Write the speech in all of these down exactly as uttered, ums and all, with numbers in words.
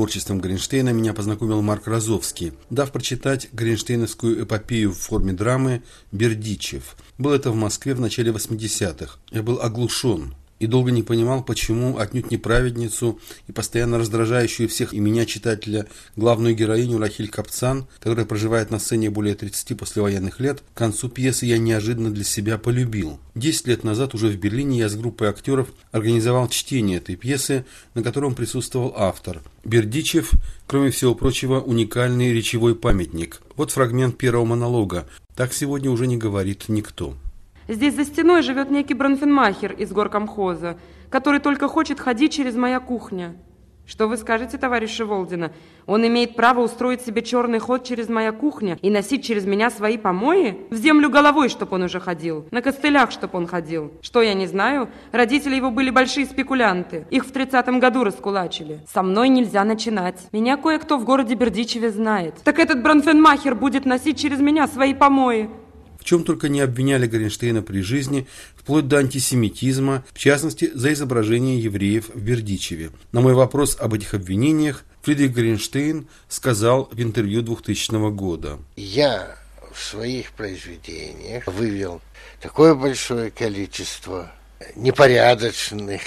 творчеством Горенштейна меня познакомил Марк Розовский, дав прочитать горенштейновскую эпопею в форме драмы «Бердичев». Было это в Москве в начале восьмидесятых. Я был оглушен и долго не понимал, почему отнюдь не праведницу и постоянно раздражающую всех и меня, читателя, главную героиню Рахиль Капцан, которая проживает на сцене более тридцати послевоенных лет, к концу пьесы я неожиданно для себя полюбил. Десять лет назад уже в Берлине я с группой актеров организовал чтение этой пьесы, на котором присутствовал автор. Бердичев, кроме всего прочего, уникальный речевой памятник. Вот фрагмент первого монолога. Так сегодня уже не говорит никто. Здесь за стеной живет некий Бронфенмахер из горкомхоза, который только хочет ходить через моя кухня. Что вы скажете, товарищ Шеволдина? Он имеет право устроить себе черный ход через моя кухня и носить через меня свои помои? В землю головой, чтоб он уже ходил, на костылях, чтоб он ходил. Что, я не знаю? Родители его были большие спекулянты. Их в тридцатом году раскулачили. Со мной нельзя начинать. Меня кое-кто в городе Бердичеве знает. Так этот Бронфенмахер будет носить через меня свои помои. В чем только не обвиняли Горенштейна при жизни, вплоть до антисемитизма, в частности, за изображение евреев в Бердичеве. На мой вопрос об этих обвинениях Фридрих Горенштейн сказал в интервью двухтысячного года. Я в своих произведениях вывел такое большое количество непорядочных,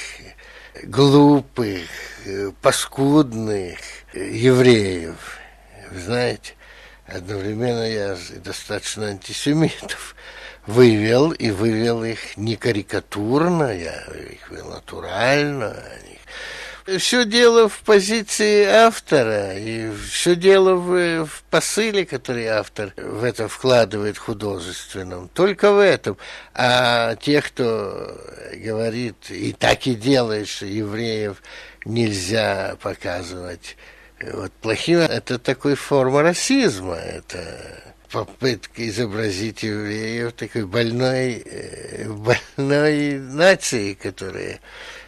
глупых, паскудных евреев. Вы знаете, одновременно я достаточно антисемитов вывел, и вывел их не карикатурно, я их вывел натурально. Все дело в позиции автора, и все дело в, в посыле, который автор в это вкладывает художественном. Только в этом. А те, кто говорит, и так и делает, что евреев нельзя показывать вот плохим, это такой форма расизма, это попытка изобразить евреев такой больной, больной нации, которая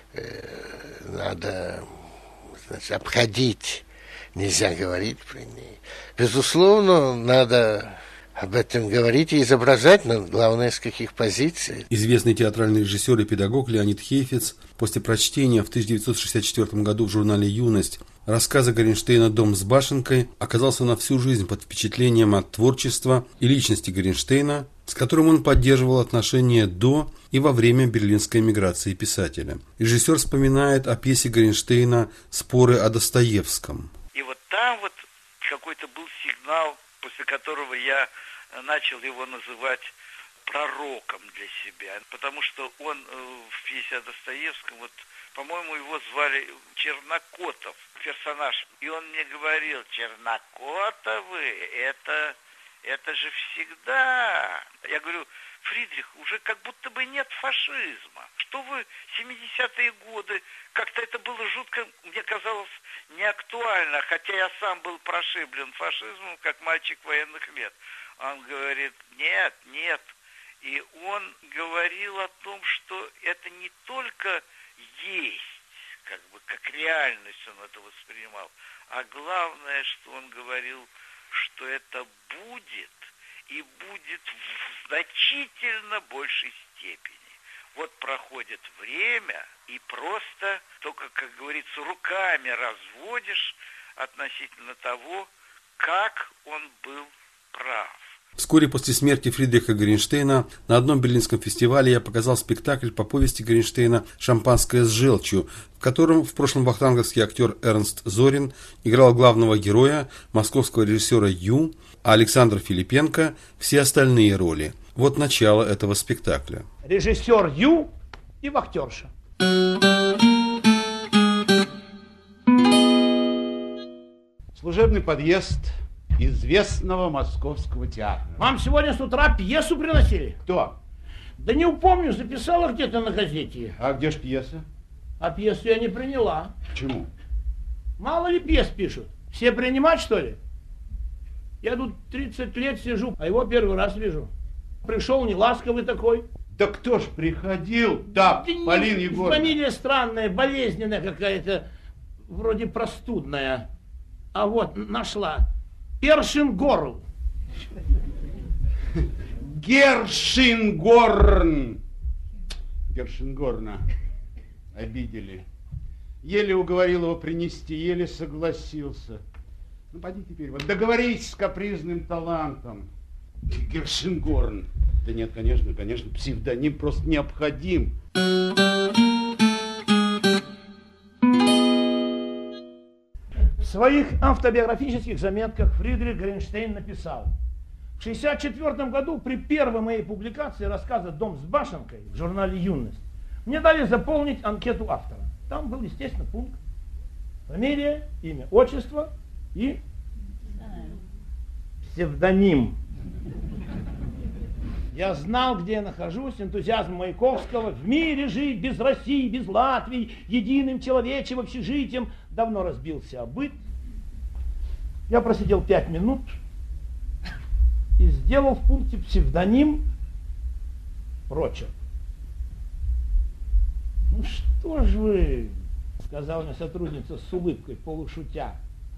надо, значит, обходить, нельзя говорить про ней. Безусловно, надо об этом говорить и изображать, но главное, с каких позиций. Известный театральный режиссер и педагог Леонид Хейфиц после прочтения в тысяча девятьсот шестьдесят четвёртом году в журнале «Юность» рассказа Горенштейна «Дом с башенкой» оказался на всю жизнь под впечатлением от творчества и личности Горенштейна, с которым он поддерживал отношения до и во время берлинской эмиграции писателя. Режиссер вспоминает о пьесе Горенштейна «Споры о Достоевском». И вот там вот какой-то был сигнал, после которого я начал его называть пророком для себя, потому что он в пьесе о Достоевском, вот, по-моему, его звали Чернокотов, персонаж, и он мне говорил: Чернокотовы, это, это же всегда. Я говорю: Фридрих, уже как будто бы нет фашизма. Что вы, семидесятые годы, как-то это было жутко, мне казалось, неактуально, хотя я сам был прошиблен фашизмом, как мальчик военных лет. Он говорит: нет, нет. И он говорил о том, что это не только есть, как бы как реальность он это воспринимал, а главное, что он говорил, что это будет, и будет в значительно большей степени. Вот проходит время, и просто только, как говорится, руками разводишь относительно того, как он был прав. Вскоре после смерти Фридриха Горенштейна на одном берлинском фестивале я показал спектакль по повести Горенштейна «Шампанское с желчью», в котором в прошлом вахтанговский актер Эрнст Зорин играл главного героя, московского режиссера Ю, а Александр Филипенко – все остальные роли. Вот начало этого спектакля. Режиссер Ю и вахтерша. Служебный подъезд известного московского театра. Вам сегодня с утра пьесу приносили? Кто? Да не упомню, записала где-то на газете. А где ж пьеса? А пьесу я не приняла. Почему? Мало ли пьес пишут. Все принимать, что ли? Я тут тридцать лет сижу, а его первый раз вижу. Пришел неласковый такой. Да кто ж приходил? Да, да Полина Егоровна. Фамилия странная, болезненная какая-то, вроде простудная. А вот, нашла. Першингорн. Гершингорн. Гершингорна обидели. Еле уговорил его принести, еле согласился. Ну, поди теперь, вот договорись с капризным талантом. Гершенгорн. Да нет, конечно, конечно, псевдоним просто необходим. В своих автобиографических заметках Фридрих Гринштейн написал: в шестьдесят четвёртом году при первой моей публикации рассказа «Дом с башенкой» в журнале «Юность» мне дали заполнить анкету автора. Там был, естественно, пункт: фамилия, имя, отчество и псевдоним. Я знал, где я нахожусь. Энтузиазм Маяковского «В мире жить без России, без Латвии, единым человечем общежитием» давно разбился о быт. Я просидел пять минут и сделал в пункте псевдоним прочерк. «Ну что ж вы», — сказала мне сотрудница с улыбкой, полушутя.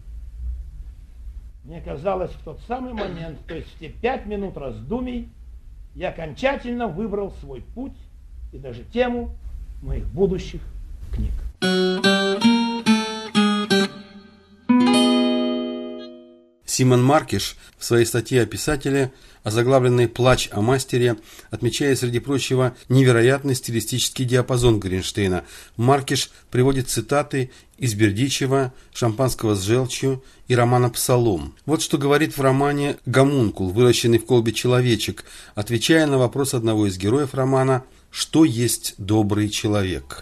Мне казалось, в тот самый момент, то есть в те пять минут раздумий, я окончательно выбрал свой путь и даже тему моих будущих книг. Симон Маркиш в своей статье о писателе, озаглавленной «Плач о мастере», отмечая, среди прочего, невероятный стилистический диапазон Гринштейна. Маркиш приводит цитаты из Бердичева, «Шампанского с желчью» и романа «Псалом». Вот что говорит в романе «Гомункул, выращенный в колбе человечек», отвечая на вопрос одного из героев романа «Что есть добрый человек?».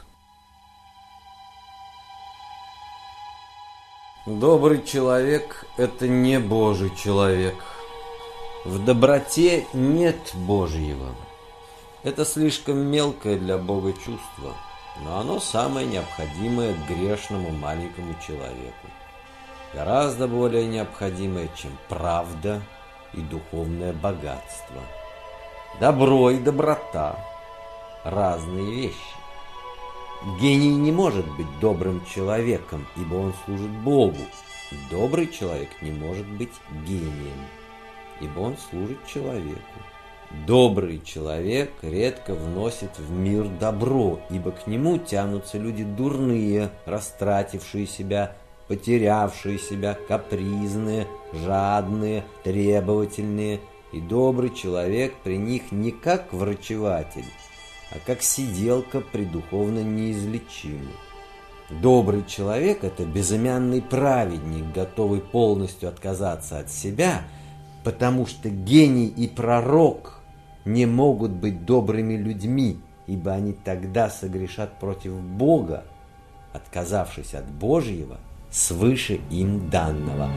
Добрый человек – это не Божий человек. В доброте нет Божьего. Это слишком мелкое для Бога чувство, но оно самое необходимое грешному маленькому человеку. Гораздо более необходимое, чем правда и духовное богатство. Добро и доброта – разные вещи. Гений не может быть добрым человеком, ибо он служит Богу. Добрый человек не может быть гением, ибо он служит человеку. Добрый человек редко вносит в мир добро, ибо к нему тянутся люди дурные, растратившие себя, потерявшие себя, капризные, жадные, требовательные. И добрый человек при них не как врачеватель, а как сиделка при духовно неизлечимой. Добрый человек – это безымянный праведник, готовый полностью отказаться от себя, потому что гений и пророк не могут быть добрыми людьми, ибо они тогда согрешат против Бога, отказавшись от Божьего свыше им данного.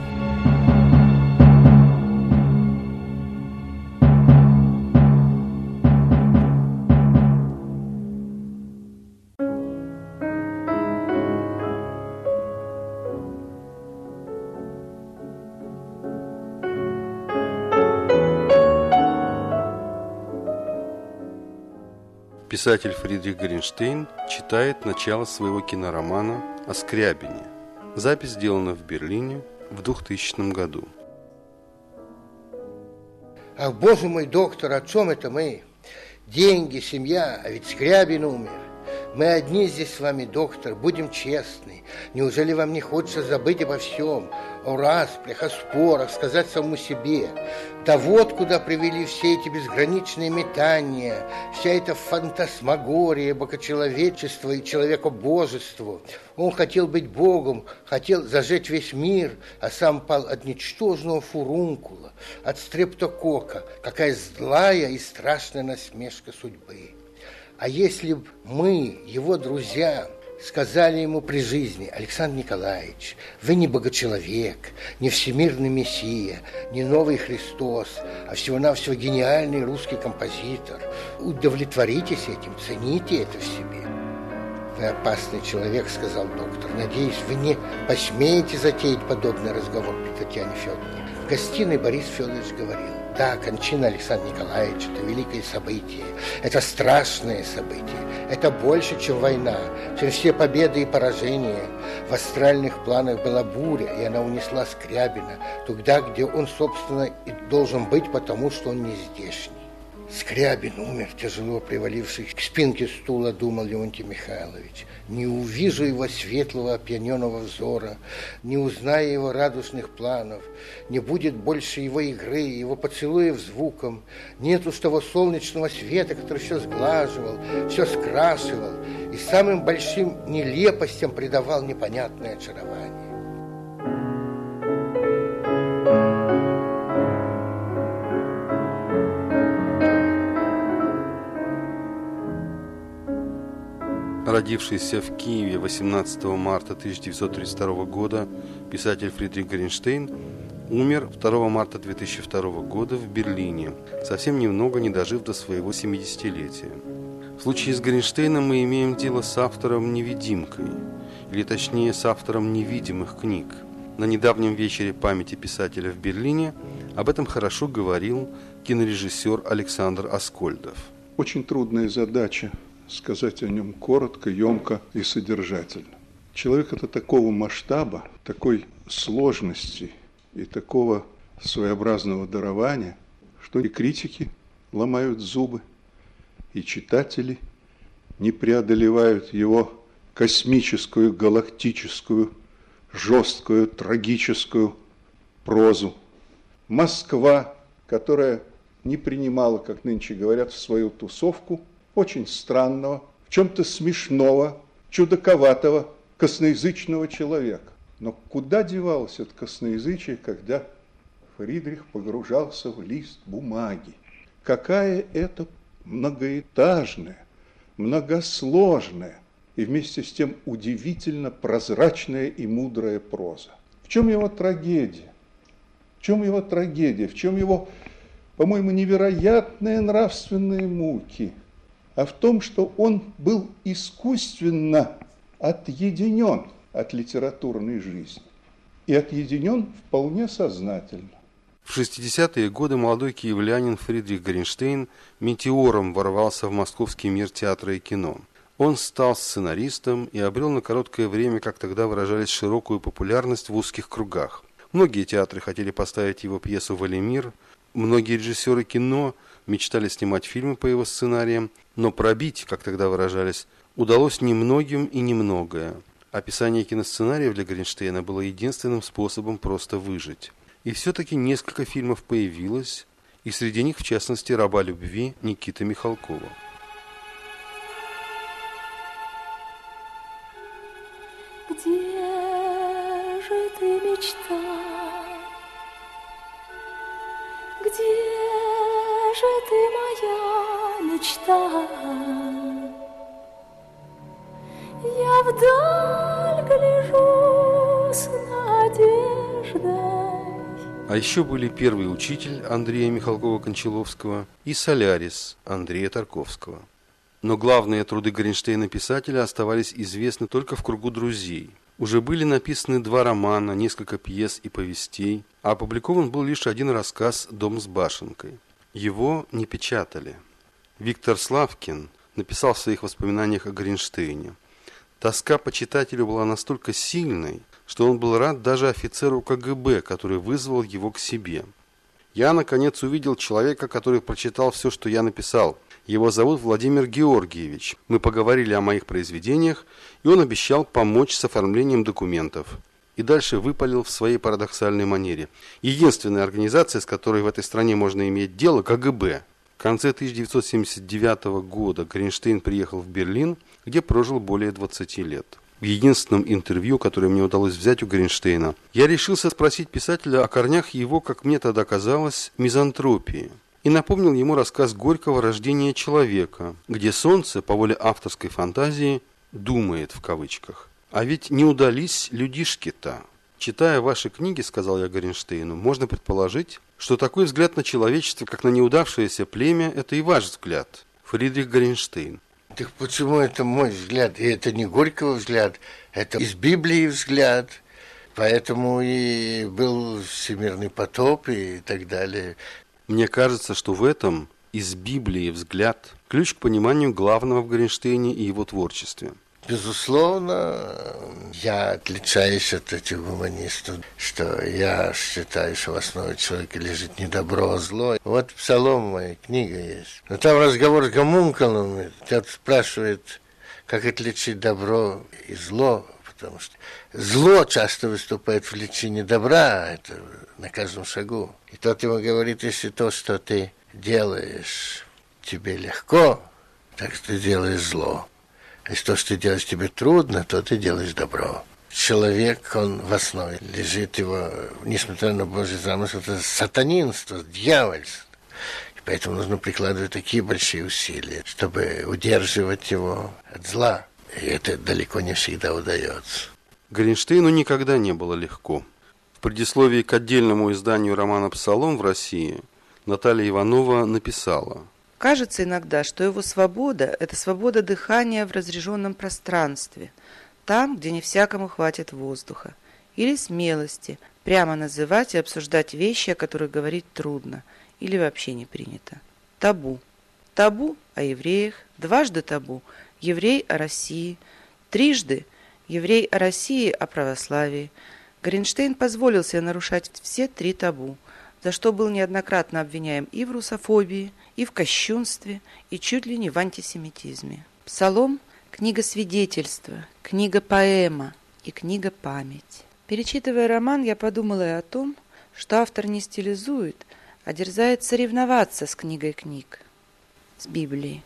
Писатель Фридрих Гринштейн читает начало своего киноромана о Скрябине. Запись сделана в Берлине в двухтысячном году. Ах, боже мой, доктор, о чем это мы? Деньги, семья, а ведь Скрябин умер. Мы одни здесь с вами, доктор, будем честны. Неужели вам не хочется забыть обо всем? О распрях, о спорах, сказать самому себе: да вот куда привели все эти безграничные метания, вся эта фантасмагория богочеловечества и человекобожества. Он хотел быть Богом, хотел зажечь весь мир, а сам пал от ничтожного фурункула, от стрептокока. Какая злая и страшная насмешка судьбы. А если бы мы, его друзья, сказали ему при жизни: Александр Николаевич, вы не богочеловек, не всемирный мессия, не новый Христос, а всего-навсего гениальный русский композитор. Удовлетворитесь этим, цените это в себе. Вы опасный человек, сказал доктор. Надеюсь, вы не посмеете затеять подобный разговор при Татьяне Федоровне. В гостиной Борис Федорович говорил: да, кончина Александра Николаевича – это великое событие, это страшное событие, это больше, чем война, чем все победы и поражения. В астральных планах была буря, и она унесла Скрябина туда, где он, собственно, и должен быть, потому что он не здешний. Скрябин умер, тяжело привалившись к спинке стула, думал Леонтий Михайлович. Не увижу его светлого опьяненного взора, не узнаю его радостных планов, не будет больше его игры, его поцелуев звуком, нет уж того солнечного света, который все сглаживал, все скрашивал и самым большим нелепостям придавал непонятное очарование. Родившийся в Киеве восемнадцатого марта тысяча девятьсот тридцать второго года писатель Фридрих Горенштейн умер второго марта две тысячи второго года в Берлине, совсем немного не дожив до своего семидесятилетия. В случае с Горенштейном мы имеем дело с автором-невидимкой, или точнее с автором невидимых книг. На недавнем вечере памяти писателя в Берлине об этом хорошо говорил кинорежиссер Александр Аскольдов. Очень трудная задача сказать о нем коротко, емко и содержательно. Человек это такого масштаба, такой сложности и такого своеобразного дарования, что и критики ломают зубы, и читатели не преодолевают его космическую, галактическую, жесткую, трагическую прозу. Москва, которая не принимала, как нынче говорят, в свою тусовку очень странного, в чем-то смешного, чудаковатого, косноязычного человека. Но куда девалось это косноязычие, когда Фридрих погружался в лист бумаги? Какая это многоэтажная, многосложная и вместе с тем удивительно прозрачная и мудрая проза. В чем его трагедия? В чем его трагедия? В чем его, по-моему, невероятные нравственные муки? А в том, что он был искусственно отъединен от литературной жизни. И отъединен вполне сознательно. В шестидесятые годы молодой киевлянин Фридрих Горенштейн метеором ворвался в московский мир театра и кино. Он стал сценаристом и обрел на короткое время, как тогда выражались, широкую популярность в узких кругах. Многие театры хотели поставить его пьесу «Валимир», многие режиссеры кино мечтали снимать фильмы по его сценариям, но пробить, как тогда выражались, удалось немногим и немногое. Описание киносценариев для Горенштейна было единственным способом просто выжить. И все-таки несколько фильмов появилось, и среди них, в частности, «Раба любви» Никиты Михалкова. Где же ты, мечта? Где же ты, моя мечта? Я вдаль гляжу с надеждой. А еще были «Первый учитель» Андрея Михалкова-Кончаловского и «Солярис» Андрея Тарковского. Но главные труды Горенштейна-писателя оставались известны только в кругу друзей. Уже были написаны два романа, несколько пьес и повестей, а опубликован был лишь один рассказ «Дом с башенкой». Его не печатали. Виктор Славкин написал в своих воспоминаниях о Горенштейне: «Тоска по читателю была настолько сильной, что он был рад даже офицеру ка гэ бэ, который вызвал его к себе. Я, наконец, увидел человека, который прочитал все, что я написал. Его зовут Владимир Георгиевич. Мы поговорили о моих произведениях, и он обещал помочь с оформлением документов». И дальше выпалил в своей парадоксальной манере: «Единственная организация, с которой в этой стране можно иметь дело, ка гэ бэ». В конце тысяча девятьсот семьдесят девятого года Горенштейн приехал в Берлин, где прожил более двадцати лет. В единственном интервью, которое мне удалось взять у Горенштейна, я решился спросить писателя о корнях его, как мне тогда казалось, мизантропии. И напомнил ему рассказ Горького «Рождение человека», где солнце, по воле авторской фантазии, «думает» в кавычках. А ведь не удались людишки-то. Читая ваши книги, сказал я Горенштейну, можно предположить, что такой взгляд на человечество, как на неудавшееся племя, это и ваш взгляд. Фридрих Горенштейн. Так почему это мой взгляд? И это не Горького взгляд, это из Библии взгляд. Поэтому и был всемирный потоп и так далее. Мне кажется, что в этом из Библии взгляд ключ к пониманию главного в Горенштейне и его творчестве. Безусловно, я отличаюсь от этих гуманистов, что я считаю, что в основе человека лежит не добро, а зло. Вот Псалом, моя книга есть. Но там разговор с гомункулом, тот спрашивает, как отличить добро и зло, потому что зло часто выступает в личине добра, это на каждом шагу. И тот ему говорит, если то, что ты делаешь, тебе легко, так ты делаешь зло. Если то, что ты делаешь, тебе трудно, то ты делаешь добро. Человек, он в основе лежит его, несмотря на Божий замысел, это сатанинство, дьявольство. И поэтому нужно прикладывать такие большие усилия, чтобы удерживать его от зла. И это далеко не всегда удается. Горенштейну никогда не было легко. В предисловии к отдельному изданию романа «Псалом» в России Наталья Иванова написала: «Кажется иногда, что его свобода – это свобода дыхания в разреженном пространстве, там, где не всякому хватит воздуха, или смелости прямо называть и обсуждать вещи, о которых говорить трудно или вообще не принято. Табу. Табу о евреях, дважды табу – еврей о России, трижды – еврей о России о православии. Горенштейн позволил себе нарушать все три табу, за что был неоднократно обвиняем и в русофобии, и в кощунстве, и чуть ли не в антисемитизме. Псалом – книга свидетельства, книга поэма и книга память. Перечитывая роман, я подумала и о том, что автор не стилизует, а дерзает соревноваться с книгой книг, с Библией.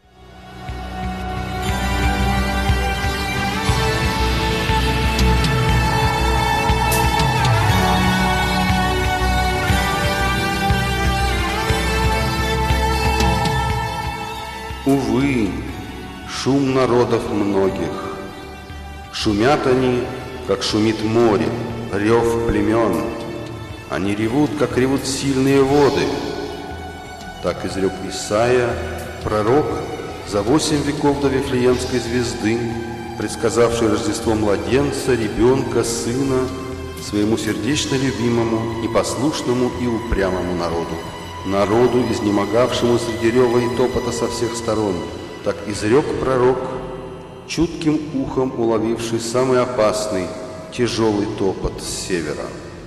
Увы, шум народов многих. Шумят они, как шумит море, рев племен. Они ревут, как ревут сильные воды. Так изрек Исаия, пророк, за восемь веков до Вифлеемской звезды, предсказавший Рождество младенца, ребенка, сына, своему сердечно любимому, непослушному и упрямому народу. Народу, изнемогавшему среди рева и топота со всех сторон, так изрек пророк, чутким ухом уловивший самый опасный, тяжелый топот с севера.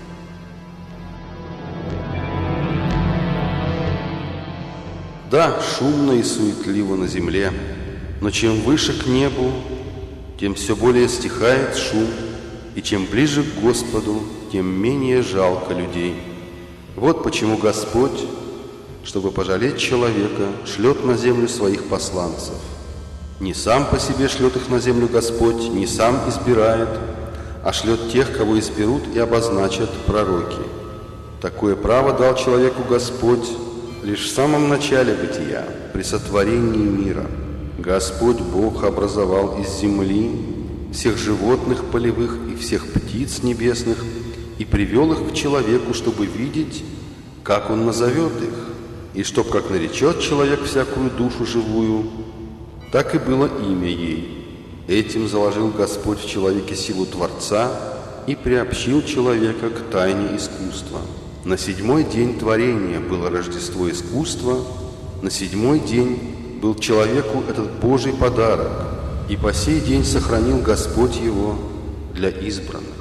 Да, шумно и суетливо на земле, но чем выше к небу, тем все более стихает шум, и чем ближе к Господу, тем менее жалко людей. Вот почему Господь, чтобы пожалеть человека, шлет на землю своих посланцев. Не сам по себе шлет их на землю Господь, не сам избирает, а шлет тех, кого изберут и обозначат пророки. Такое право дал человеку Господь лишь в самом начале бытия, при сотворении мира. Господь Бог образовал из земли всех животных полевых и всех птиц небесных и привел их к человеку, чтобы видеть, как он назовет их. И чтоб, как наречет человек всякую душу живую, так и было имя ей. Этим заложил Господь в человеке силу Творца и приобщил человека к тайне искусства. На седьмой день творения было Рождество искусства, на седьмой день был человеку этот Божий подарок, и по сей день сохранил Господь его для избранных.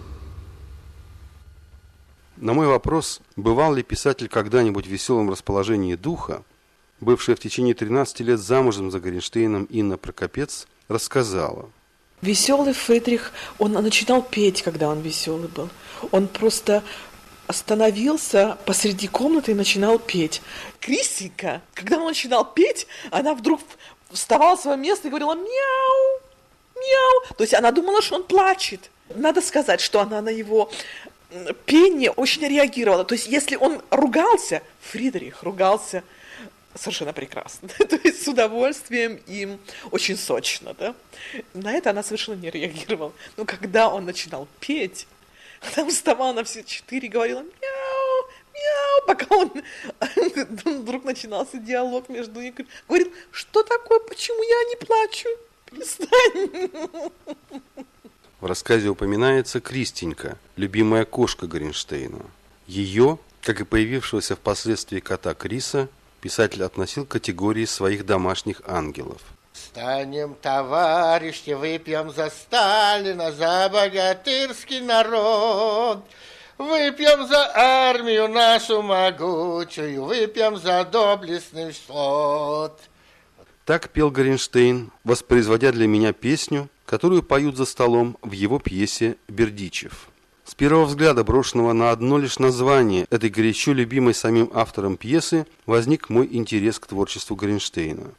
На мой вопрос, бывал ли писатель когда-нибудь в веселом расположении духа, бывшая в течение тринадцати лет замужем за Горенштейном Инна Прокопец рассказала. Веселый Фридрих, он начинал петь, когда он веселый был. Он просто остановился посреди комнаты и начинал петь. Кристенька, когда он начинал петь, она вдруг вставала с своего места и говорила «мяу, мяу». То есть она думала, что он плачет. Надо сказать, что она на его пение очень реагировала. То есть если он ругался, Фридрих ругался совершенно прекрасно. То есть с удовольствием и очень сочно. Да? На это она совершенно не реагировала. Но когда он начинал петь, она вставала на все четыре и говорила «мяу, мяу», пока он вдруг начинался диалог между ними. Говорит, что такое, почему я не плачу? Перестань. В рассказе упоминается Кристенька, любимая кошка Горенштейна. Ее, как и появившегося впоследствии кота Криса, писатель относил к категории своих домашних ангелов. Встанем, товарищи, выпьем за Сталина, за богатырский народ. Выпьем за армию нашу могучую, выпьем за доблестный флот. Так пел Горенштейн, воспроизводя для меня песню, которую поют за столом в его пьесе «Бердичев». С первого взгляда, брошенного на одно лишь название этой горячо любимой самим автором пьесы, возник мой интерес к творчеству Горенштейна.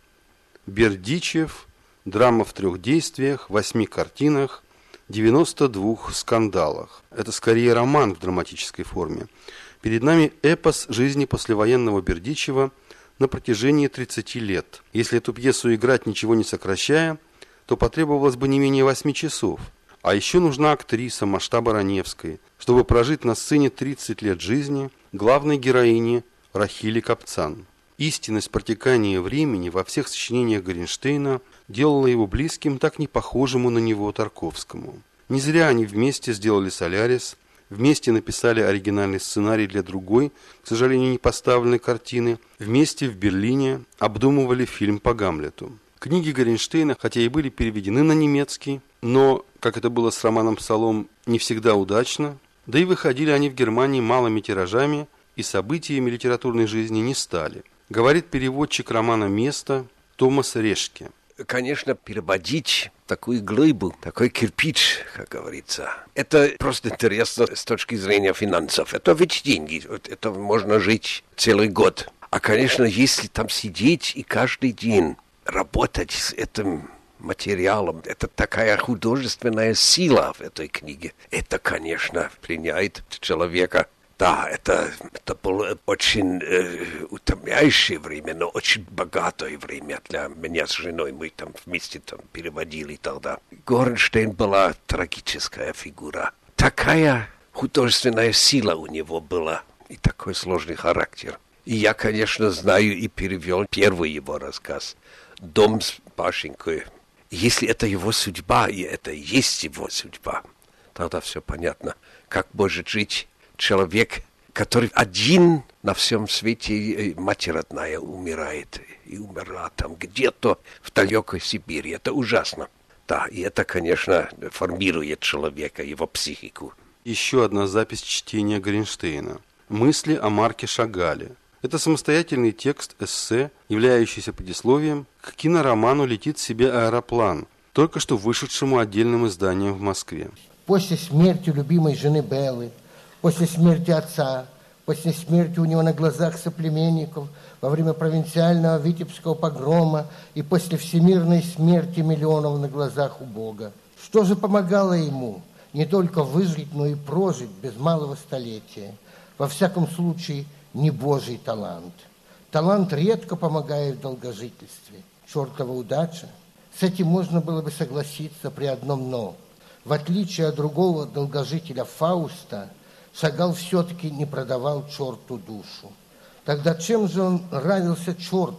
«Бердичев», драма в трех действиях, восьми картинах, девяноста двух скандалах. Это скорее роман в драматической форме. Перед нами эпос жизни послевоенного Бердичева на протяжении тридцати лет. Если эту пьесу играть, ничего не сокращая, то потребовалось бы не менее восьми часов. А еще нужна актриса масштаба Раневской, чтобы прожить на сцене тридцать лет жизни главной героини Рахили Капцан. Истинность протекания времени во всех сочинениях Горенштейна делала его близким, так не похожему на него Тарковскому. Не зря они вместе сделали «Солярис», вместе написали оригинальный сценарий для другой, к сожалению, не поставленной картины, вместе в Берлине обдумывали фильм по Гамлету. Книги Горенштейна, хотя и были переведены на немецкий, но, как это было с романом «Псалом», не всегда удачно, да и выходили они в Германии малыми тиражами и событиями литературной жизни не стали. Говорит переводчик романа «Место» Томас Решке. Конечно, переводить такую глыбу, такой кирпич, как говорится, это просто интересно с точки зрения финансов. Это ведь деньги, это можно жить целый год. А, конечно, если там сидеть и каждый день работать с этим материалом, это такая художественная сила в этой книге. Это, конечно, пленяет человека. Да, это, это было очень э, утомляющее время, но очень богатое время для меня с женой. Мы там вместе там переводили тогда. Горенштейн была трагическая фигура. Такая художественная сила у него была и такой сложный характер. И я, конечно, знаю и перевел первый его рассказ «Дом с башенкой». Если это его судьба, и это есть его судьба, тогда все понятно. Как может жить человек, который один на всем свете, мать родная умирает, и умерла там где-то в далекой Сибири. Это ужасно. Да, и это, конечно, формирует человека, его психику. Еще одна запись чтения Горенштейна. «Мысли о Марке Шагале». Это самостоятельный текст эссе, являющийся предисловием к кинороману «Летит себе аэроплан», только что вышедшему отдельным изданием в Москве. После смерти любимой жены Беллы, после смерти отца, после смерти у него на глазах соплеменников, во время провинциального Витебского погрома и после всемирной смерти миллионов на глазах у Бога. Что же помогало ему не только выжить, но и прожить без малого столетия? Во всяком случае, не Божий талант. Талант редко помогает в долгожительстве. Чертова удача. С этим можно было бы согласиться при одном «но». В отличие от другого долгожителя Фауста, Шагал все-таки не продавал черту душу. Тогда чем же он нравился черту?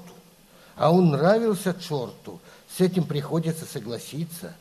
А он нравился черту, с этим приходится согласиться.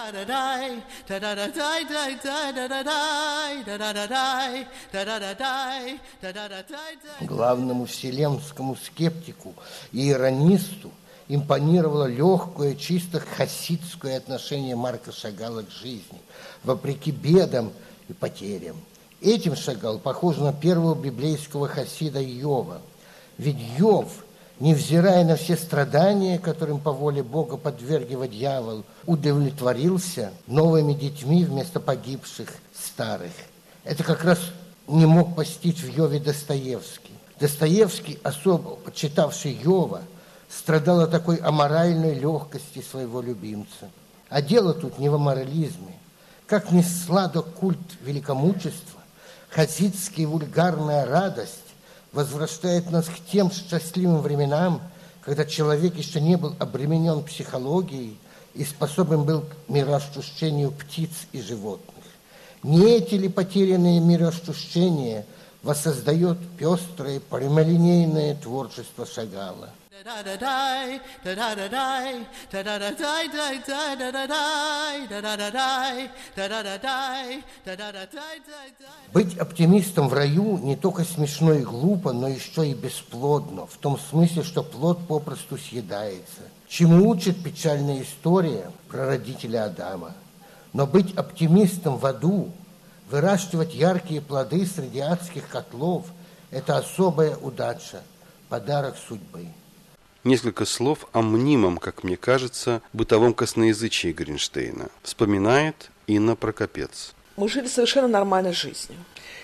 Главному вселенскому скептику и иронисту импонировало легкое, чисто хасидское отношение Марка Шагала к жизни, вопреки бедам и потерям. Этим Шагал похож на первого библейского хасида Иова. Ведь Иов, невзирая на все страдания, которым по воле Бога подверг его дьявол, удовлетворился новыми детьми вместо погибших старых. Это как раз не мог постичь в Иове Достоевский. Достоевский, особо почитавший Иова, страдал от такой аморальной легкости своего любимца. А дело тут не в аморализме. Как ни сладок культ великомучества, хасидская вульгарная радость возвращает нас к тем счастливым временам, когда человек еще не был обременен психологией и способен был к мироощущению птиц и животных. Не эти ли потерянные мироощущения воссоздает пестрое прямолинейное творчество Шагала? Быть оптимистом в раю не только смешно и глупо, но еще и бесплодно, в том смысле, что плод попросту съедается. Чему учит печальная история про родителя Адама? Но быть оптимистом в аду, выращивать яркие плоды среди адских котлов – это особая удача, подарок судьбы. Несколько слов о мнимом, как мне кажется, бытовом косноязычии Гринштейна. Вспоминает Инна Прокопец. Мы жили совершенно нормальной жизнью.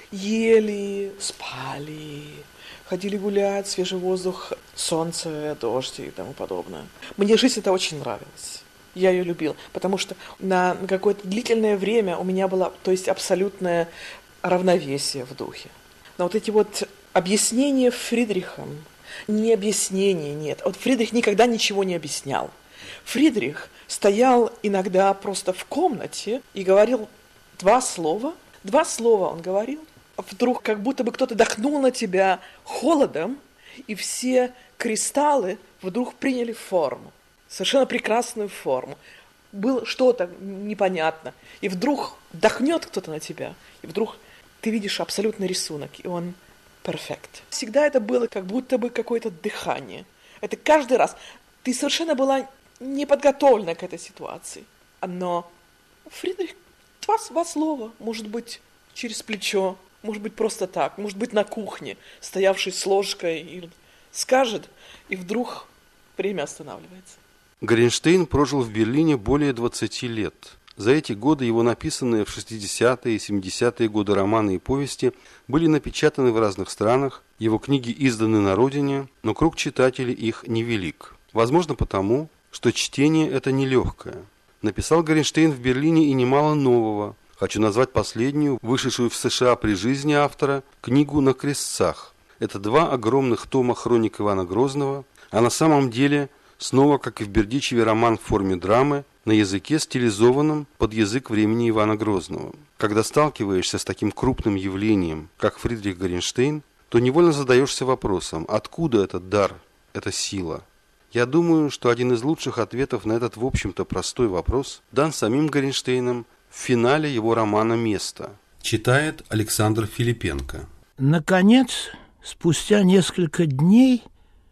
Ели, спали, ходили гулять, свежий воздух, солнце, дождь и тому подобное. Мне жизнь это очень нравилась. Я ее любил, потому что на какое-то длительное время у меня было, то есть, абсолютное равновесие в духе. Но вот эти вот объяснения Фридрихом, не объяснений нет. Вот Фридрих никогда ничего не объяснял. Фридрих стоял иногда просто в комнате и говорил два слова. Два слова он говорил. Вдруг как будто бы кто-то дохнул на тебя холодом, и все кристаллы вдруг приняли форму. Совершенно прекрасную форму. Было что-то непонятно. И вдруг дохнет кто-то на тебя, и вдруг ты видишь абсолютный рисунок, и он перфект. Всегда это было как будто бы какое-то дыхание. Это каждый раз. Ты совершенно была не подготовлена к этой ситуации. Но Фридрих, два, два слова, может быть, через плечо, может быть, просто так, может быть, на кухне, стоявший с ложкой, и скажет, и вдруг время останавливается. Гринштейн прожил в Берлине более двадцати лет. За эти годы его написанные в шестидесятые и семидесятые годы романы и повести были напечатаны в разных странах, его книги изданы на родине, но круг читателей их невелик. Возможно потому, что чтение это нелегкое. Написал Гринштейн в Берлине и немало нового. Хочу назвать последнюю, вышедшую в США при жизни автора, книгу «На крестцах». Это два огромных тома хроник Ивана Грозного, а на самом деле снова, как и в Бердичеве, роман в форме драмы, на языке, стилизованном под язык времени Ивана Грозного. Когда сталкиваешься с таким крупным явлением, как Фридрих Гринштейн, то невольно задаешься вопросом, откуда этот дар, эта сила. Я думаю, что один из лучших ответов на этот, в общем-то, простой вопрос дан самим Гринштейном в финале его романа «Место». Читает Александр Филипенко. Наконец, спустя несколько дней,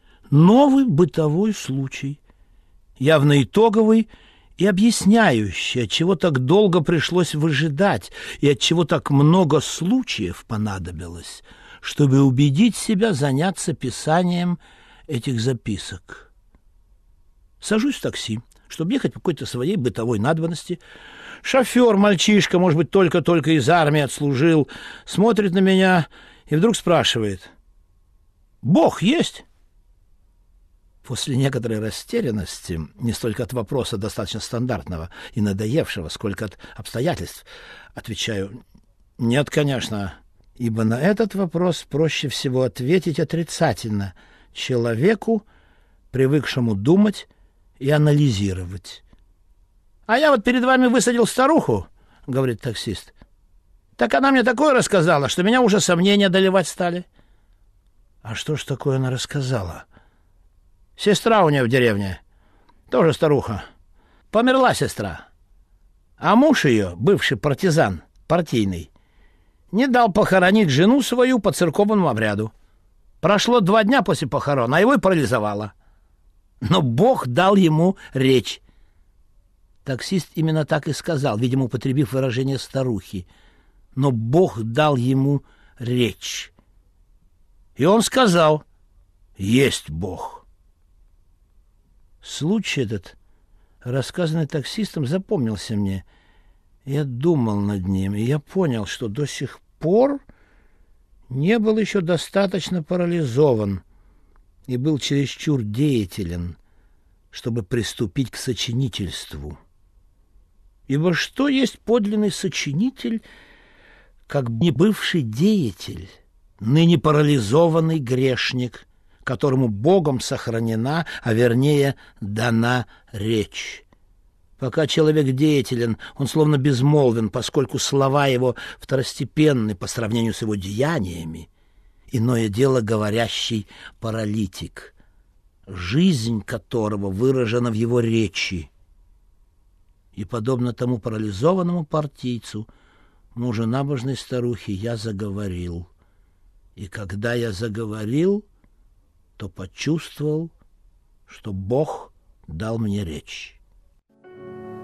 новый бытовой случай, явно итоговый и объясняющий, отчего так долго пришлось выжидать и отчего так много случаев понадобилось, чтобы убедить себя заняться писанием этих записок. Сажусь в такси, чтобы ехать по какой-то своей бытовой надобности. Шофер, мальчишка, может быть, только-только из армии отслужил, смотрит на меня и вдруг спрашивает: «Бог есть?» После некоторой растерянности, не столько от вопроса достаточно стандартного и надоевшего, сколько от обстоятельств, отвечаю: «Нет, конечно», ибо на этот вопрос проще всего ответить отрицательно человеку, привыкшему думать и анализировать. «А я вот перед вами высадил старуху, — говорит таксист, — так она мне такое рассказала, что меня уже сомнения доливать стали». «А что ж такое она рассказала?» «Сестра у нее в деревне, тоже старуха. Померла сестра. А муж ее, бывший партизан, партийный, не дал похоронить жену свою по церковному обряду. Прошло два дня после похорон, а его и парализовало. Но Бог дал ему речь». Таксист именно так и сказал, видимо, употребив выражение старухи. Но Бог дал ему речь. И он сказал: «Есть Бог». Случай этот, рассказанный таксистом, запомнился мне. Я думал над ним, и я понял, что до сих пор не был еще достаточно парализован и был чересчур деятелен, чтобы приступить к сочинительству. Ибо что есть подлинный сочинитель, как не бывший деятель, ныне парализованный грешник, которому Богом сохранена, а вернее дана речь? Пока человек деятелен, он словно безмолвен, поскольку слова его второстепенны по сравнению с его деяниями. Иное дело говорящий паралитик, жизнь которого выражена в его речи. И, подобно тому парализованному партийцу, мужу набожной старухи, я заговорил. И когда я заговорил, то почувствовал, что Бог дал мне речь.